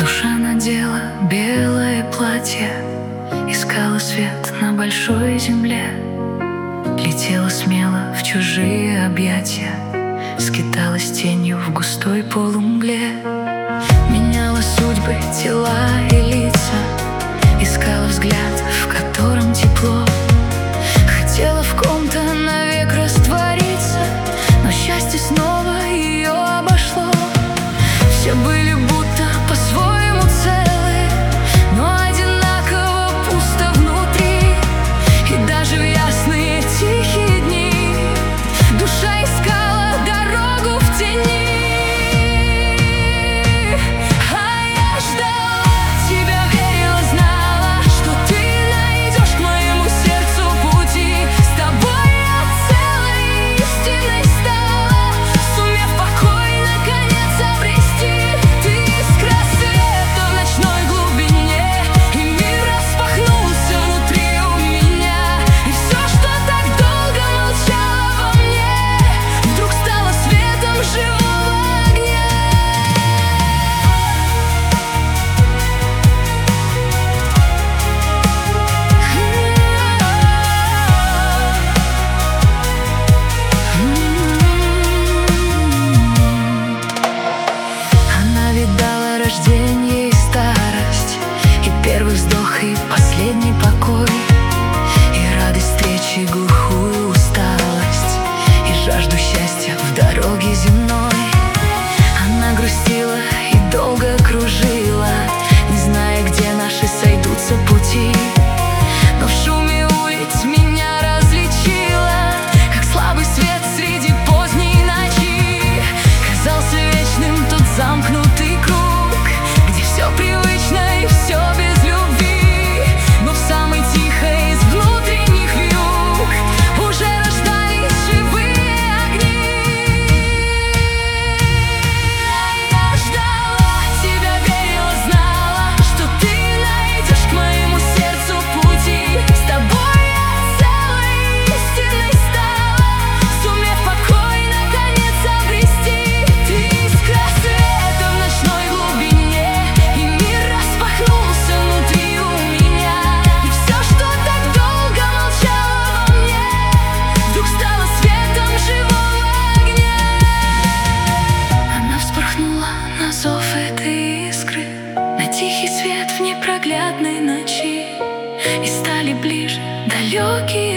Душа надела белое платье, искала свет на большой земле, летела смело в чужие объятия, скиталась тенью в густой полумгле. Меняла судьбы, тела и лица, искала взгляд, в котором тепло. Хотела в ком-то навек раствориться, но счастье снова ее обошло. Все были будто по-своему целы, но одинаково пусто внутри. И даже в ясные тихие дни душа искала дорогу в тени. А я ждала тебя, верила, знала, что ты найдешь к моему сердцу пути. С тобой я целой истиной стала, сумев покой наконец обрести. Ты искра света в ночной глубине, и мир распахнулся внутри у меня. И все, что так долго молчало во мне, вдруг стало светом живого огня. Она видала рождение и старость, и первый вздох, и последний покой, и радость встречи, и глухую усталость, и жажду счастья в дороге земной. Она грустила и долго кружила, не зная, где наши сойдутся пути. Но в шуме улиц меня различила, как слабый свет среди поздней ночи. Казался вечным тот замкнутый круг, где все привычно и все без любви. Но в самой тихой из внутренних вьюг уже рождались живые огни. Я ждала тебя, верила, знала, что ты найдешь к моему сердцу пути. С тобой я целой истиной стала, сумев покой наконец обрести. Ты искра света в ночной глубине, и мир распахнулся внутри у меня. И все, что так долго молчало во мне, вдруг стало светом живого огня. Она вспорхнула на зов этой искры, на тихий свет в непроглядной ночи, и стали ближе далекие